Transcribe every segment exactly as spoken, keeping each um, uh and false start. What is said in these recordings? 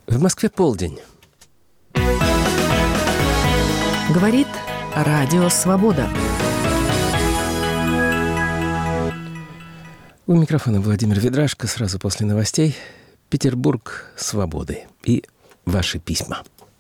В Москве полдень. Говорит Радио Свобода. У микрофона Владимир Ведрашко. Сразу после новостей Петербург свободы и ваши письма.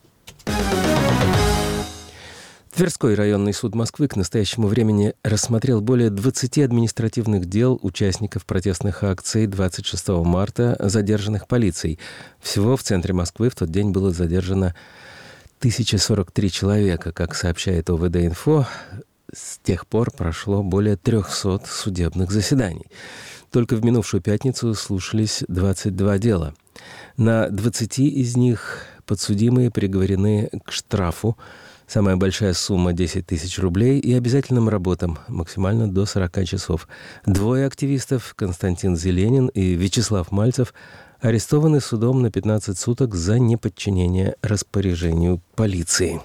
Тверской районный суд Москвы к настоящему времени рассмотрел более двадцати административных дел участников протестных акций двадцать шестого марта, задержанных полицией. Всего в центре Москвы в тот день было задержано тысяча сорок три человека. Как сообщает О В Д-Инфо, с тех пор прошло более трехсот судебных заседаний. Только в минувшую пятницу слушались двадцать два дела. На двадцати из них подсудимые приговорены к штрафу. Самая большая сумма – десять тысяч рублей и обязательным работам, максимально до сорока часов. Двое активистов, Константин Зеленин и Вячеслав Мальцев, арестованы судом на пятнадцать суток за неподчинение распоряжению полиции.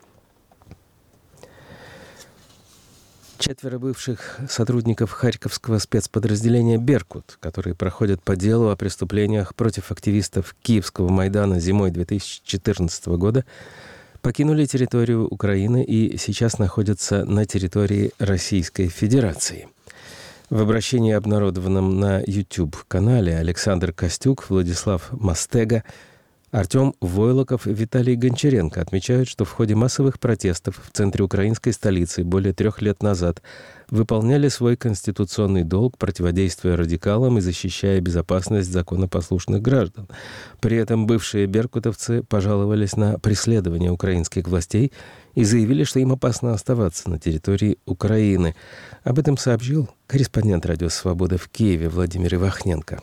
Четверо бывших сотрудников Харьковского спецподразделения «Беркут», которые проходят по делу о преступлениях против активистов Киевского Майдана зимой две тысячи четырнадцатого года, покинули территорию Украины и сейчас находятся на территории Российской Федерации. В обращении, обнародованном на YouTube-канале, Александр Костюк, Владислав Мастега, Артем Войлоков и Виталий Гончаренко отмечают, что в ходе массовых протестов в центре украинской столицы более трех лет назад выполняли свой конституционный долг, противодействуя радикалам и защищая безопасность законопослушных граждан. При этом бывшие беркутовцы пожаловались на преследование украинских властей и заявили, что им опасно оставаться на территории Украины. Об этом сообщил корреспондент Радио Свобода в Киеве Владимир Ивахненко.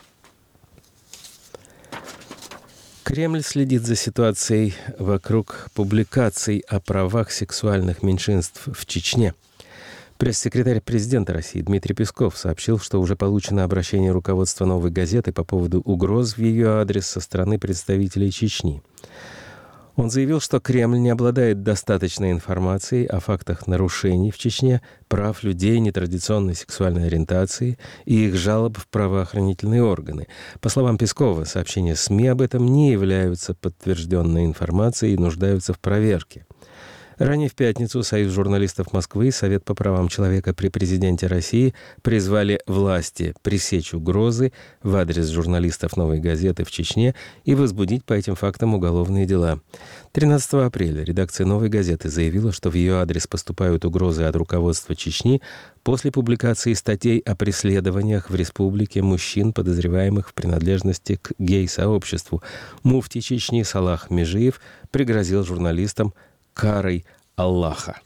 Кремль следит за ситуацией вокруг публикаций о правах сексуальных меньшинств в Чечне. Пресс-секретарь президента России Дмитрий Песков сообщил, что уже получено обращение руководства «Новой газеты» по поводу угроз в ее адрес со стороны представителей Чечни. Он заявил, что Кремль не обладает достаточной информацией о фактах нарушений в Чечне, прав людей нетрадиционной сексуальной ориентации и их жалоб в правоохранительные органы. По словам Пескова, сообщения СМИ об этом не являются подтвержденной информацией и нуждаются в проверке. Ранее в пятницу Союз журналистов Москвы и Совет по правам человека при президенте России призвали власти пресечь угрозы в адрес журналистов «Новой газеты» в Чечне и возбудить по этим фактам уголовные дела. тринадцатого апреля редакция «Новой газеты» заявила, что в ее адрес поступают угрозы от руководства Чечни после публикации статей о преследованиях в республике мужчин, подозреваемых в принадлежности к гей-сообществу. Муфти Чечни Салах Межиев пригрозил журналистам карой Аллаха.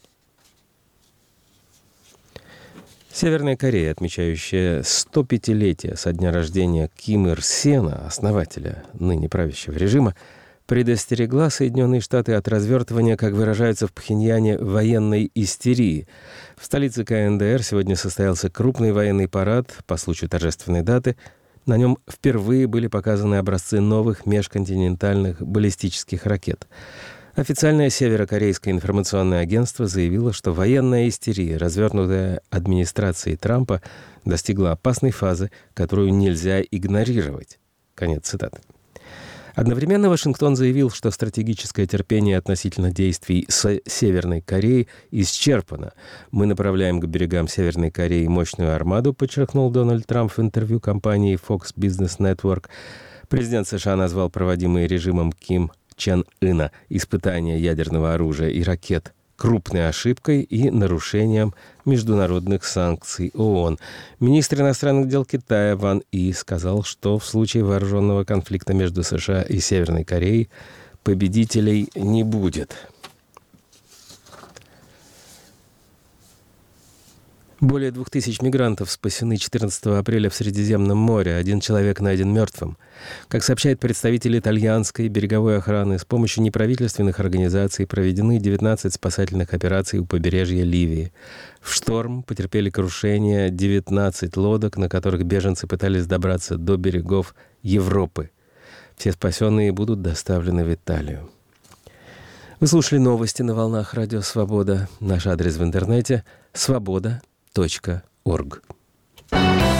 Северная Корея, отмечающая сто пятилетие со дня рождения Ким Ир Сена, основателя ныне правящего режима, предостерегла Соединенные Штаты от развертывания, как выражаются в Пхеньяне, военной истерии. В столице Ка Эн Дэ Эр сегодня состоялся крупный военный парад по случаю торжественной даты. На нем впервые были показаны образцы новых межконтинентальных баллистических ракет. Официальное северокорейское информационное агентство заявило, что военная истерия, развернутая администрацией Трампа, достигла опасной фазы, которую нельзя игнорировать. Конец цитаты. Одновременно Вашингтон заявил, что стратегическое терпение относительно действий с Северной Кореей исчерпано. «Мы направляем к берегам Северной Кореи мощную армаду», подчеркнул Дональд Трамп в интервью компании Fox Business Network. Президент США назвал проводимые режимом Ким Чен Ына испытания ядерного оружия и ракет крупной ошибкой и нарушением международных санкций О О Н. Министр иностранных дел Китая Ван И сказал, что в случае вооруженного конфликта между США и Северной Кореей победителей не будет. Более двух тысяч мигрантов спасены четырнадцатого апреля в Средиземном море. Один человек найден мертвым. Как сообщают представители итальянской береговой охраны, с помощью неправительственных организаций проведены девятнадцать спасательных операций у побережья Ливии. В шторм потерпели крушение девятнадцать лодок, на которых беженцы пытались добраться до берегов Европы. Все спасенные будут доставлены в Италию. Вы слушали новости на волнах Радио Свобода. Наш адрес в интернете — свобода точка орг.